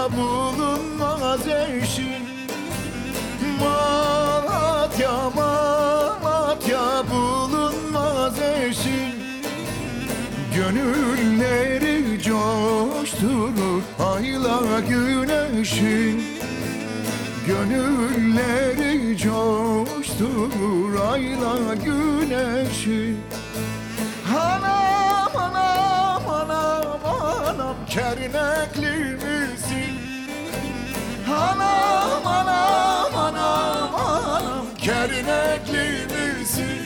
bulunmaz eşin. Malatya, Malatya bulunmaz eşin. Gönülleri coşturur ayla güneşin. Gönülleri coşturur ayla güneşin. Anam, anam, anam, anam, kernekli misin? Anam, anam, anam, anam, kernekli misin?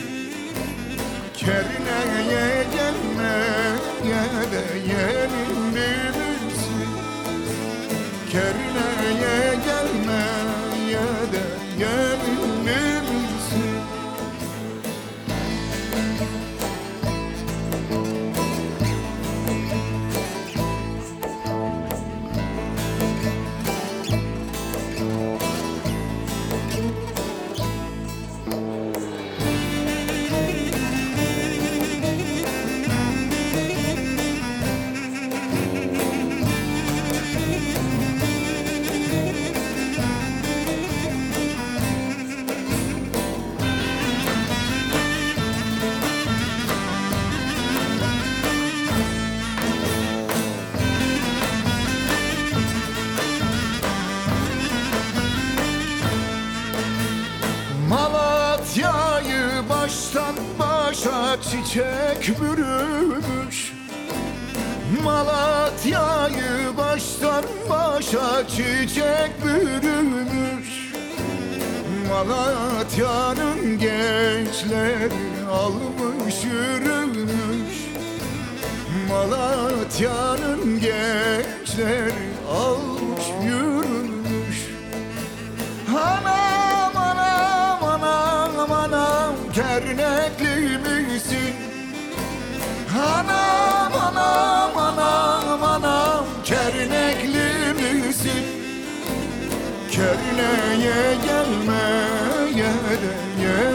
Kerneye gelmeye de yeminli misin? Kerneye gelmeye de yeminli misin? Malatya'yı baştan başa çiçek bürümüş. Malatya'yı baştan başa çiçek bürümüş. Malatya'nın gençleri almış yürümüş. Malatya'nın gençleri almış yürümüş. Anam, anam, anam, anam, kernekli misin? Anam, anam, anam, anam, kernekli misin? Kerneye gelmeye de